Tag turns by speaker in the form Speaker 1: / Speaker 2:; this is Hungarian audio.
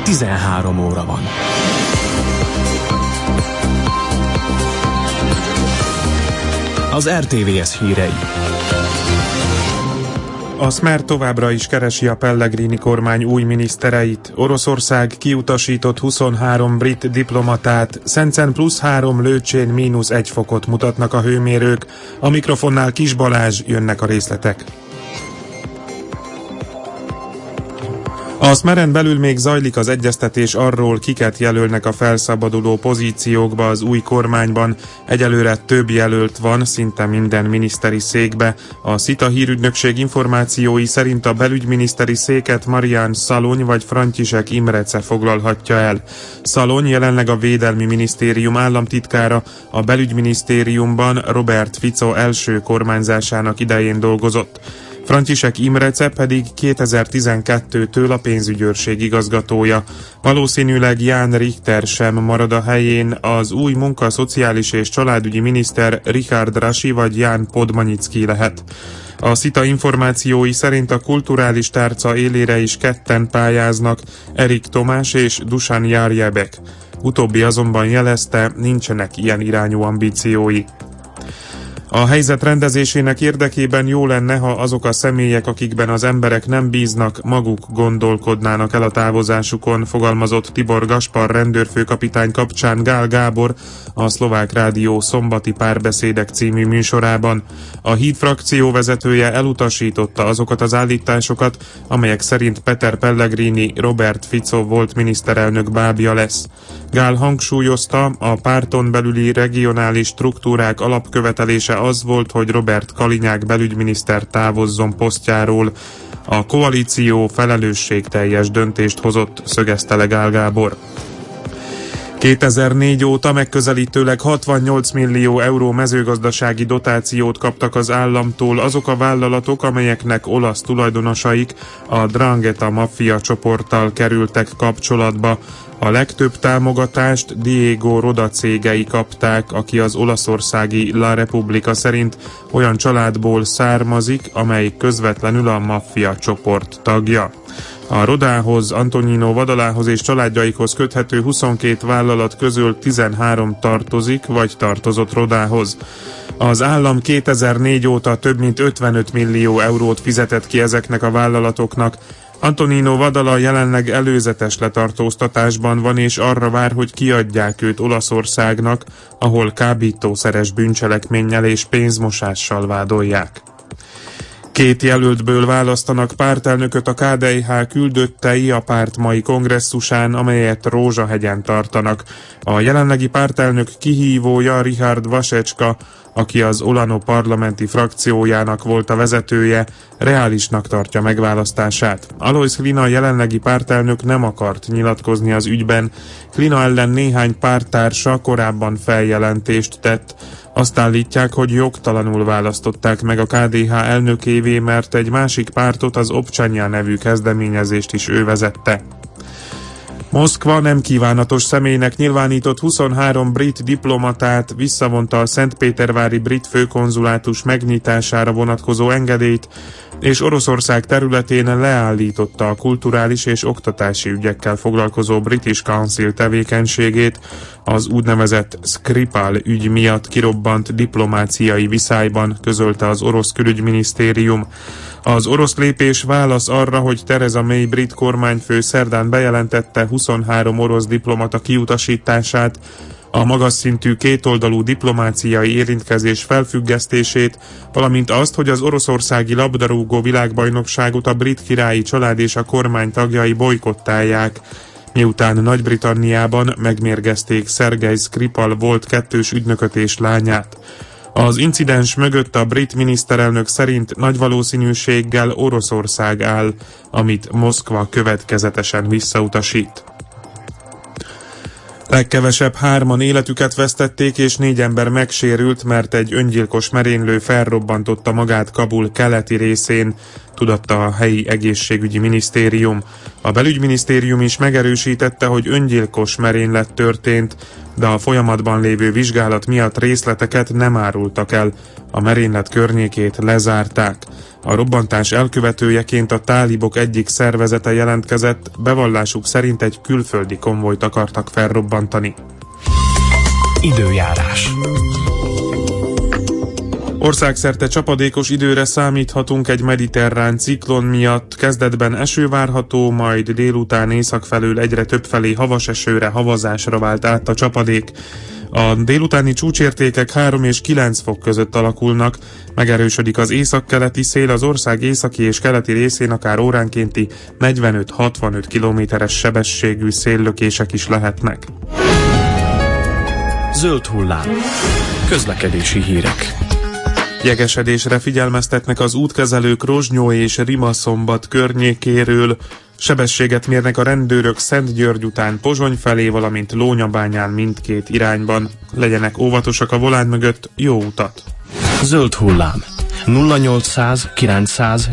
Speaker 1: 13 óra van. Az RTVS hírei.
Speaker 2: A Smer továbbra is keresi a Pellegrini kormány új minisztereit. Oroszország kiutasított 23 brit diplomatát, Szencen +3, Lőcsén -1 fokot mutatnak a hőmérők. A mikrofonnál Kis Balázs, jönnek a részletek. A Smeren belül még zajlik az egyeztetés arról, kiket jelölnek a felszabaduló pozíciókba az új kormányban. Egyelőre több jelölt van, szinte minden miniszteri székbe. A SZITA hírügynökség információi szerint a belügyminiszteri széket Marián Szalony vagy František Imrece foglalhatja el. Szalony jelenleg a Védelmi Minisztérium államtitkára, a belügyminisztériumban Robert Fico első kormányzásának idején dolgozott. František Imrece pedig 2012-től a pénzügyőrség igazgatója. Valószínűleg Ján Richter sem marad a helyén, az új munka, szociális és családügyi miniszter Richard Rasi vagy Ján Podmanicki lehet. A SZITA információi szerint a kulturális tárca élére is ketten pályáznak, Erik Tomás és Dusan Jarjebek. Utóbbi azonban jelezte, nincsenek ilyen irányú ambíciói. A helyzet rendezésének érdekében jó lenne, ha azok a személyek, akikben az emberek nem bíznak, maguk gondolkodnának el a távozásukon, fogalmazott Tibor Gaspar rendőrfőkapitány kapcsán Gál Gábor a Szlovák Rádió Szombati Párbeszédek című műsorában. A Híd frakció vezetője elutasította azokat az állításokat, amelyek szerint Peter Pellegrini Robert Fico volt miniszterelnök bábja lesz. Gál hangsúlyozta, a párton belüli regionális struktúrák alapkövetelése az volt, hogy Robert Kalinyák belügyminiszter távozzon posztjáról. A koalíció felelősségteljes döntést hozott, szögezte le Gál Gábor. 2004 óta megközelítőleg 68 millió euró mezőgazdasági dotációt kaptak az államtól azok a vállalatok, amelyeknek olasz tulajdonosaik a 'Ndrangheta maffia csoporttal kerültek kapcsolatba. A legtöbb támogatást Diego Roda cégei kapták, aki az olaszországi La Repubblica szerint olyan családból származik, amely közvetlenül a maffia csoport tagja. A Rodához, Antonino Vadalához és családjaikhoz köthető 22 vállalat közül 13 tartozik vagy tartozott Rodához. Az állam 2004 óta több mint 55 millió eurót fizetett ki ezeknek a vállalatoknak. Antonino Vadala jelenleg előzetes letartóztatásban van, és arra vár, hogy kiadják őt Olaszországnak, ahol kábítószeres bűncselekménnyel és pénzmosással vádolják. 2 jelöltből választanak pártelnököt a KDNH küldöttei a párt mai kongresszusán, amelyet Rózsahegyen tartanak. A jelenlegi pártelnök kihívója Richard Vasecska, aki az Olano parlamenti frakciójának volt a vezetője, reálisnak tartja megválasztását. Alois Klina jelenlegi pártelnök nem akart nyilatkozni az ügyben. Klina ellen néhány párttársa korábban feljelentést tett. Azt állítják, hogy jogtalanul választották meg a KDNH elnökévé, mert egy másik pártot, az Obcsanya nevű kezdeményezést is ő vezette. Moszkva nem kívánatos személynek nyilvánított 23 brit diplomatát, visszavonta a szentpétervári brit főkonzulátus megnyitására vonatkozó engedélyt, és Oroszország területén leállította a kulturális és oktatási ügyekkel foglalkozó British Council tevékenységét az úgynevezett Skripal ügy miatt kirobbant diplomáciai viszályban, közölte az orosz külügyminisztérium. Az orosz lépés válasz arra, hogy Theresa May brit kormányfő szerdán bejelentette 23 orosz diplomata kiutasítását, a magas szintű kétoldalú diplomáciai érintkezés felfüggesztését, valamint azt, hogy az oroszországi labdarúgó világbajnokságot a brit királyi család és a kormány tagjai bojkottálják, miután Nagy-Britanniában megmérgezték Szergej Skripal volt kettős ügynököt és lányát. Az incidens mögött a brit miniszterelnök szerint nagy valószínűséggel Oroszország áll, amit Moszkva következetesen visszautasít. Legkevesebb 3-an életüket vesztették, és 4 ember megsérült, mert egy öngyilkos merénylő felrobbantotta magát Kabul keleti részén. tudatta a helyi egészségügyi minisztérium. A belügyminisztérium is megerősítette, hogy öngyilkos merénylet történt, de a folyamatban lévő vizsgálat miatt részleteket nem árultak el. A merénylet környékét lezárták. A robbantás elkövetőjeként a tálibok egyik szervezete jelentkezett, bevallásuk szerint egy külföldi konvojt akartak felrobbantani.
Speaker 1: Időjárás.
Speaker 2: Országszerte csapadékos időre számíthatunk egy mediterrán ciklon miatt. Kezdetben eső várható, majd délután észak felől egyre több felé havas esőre, havazásra vált át a csapadék. A délutáni csúcsértékek 3 és 9 fok között alakulnak, megerősödik az északkeleti szél, az ország északi és keleti részén akár óránkénti 45-65 kilométeres sebességű széllökések is lehetnek.
Speaker 1: Zöld hullám. Közlekedési hírek.
Speaker 2: Jegesedésre figyelmeztetnek az útkezelők Rozsnyó és Rimaszombat környékéről. Sebességet mérnek a rendőrök Szentgyörgy után Pozsony felé, valamint Lónyabányán mindkét irányban. Legyenek óvatosak a volánt mögött, jó utat!
Speaker 1: Zöld hullám. 0800 900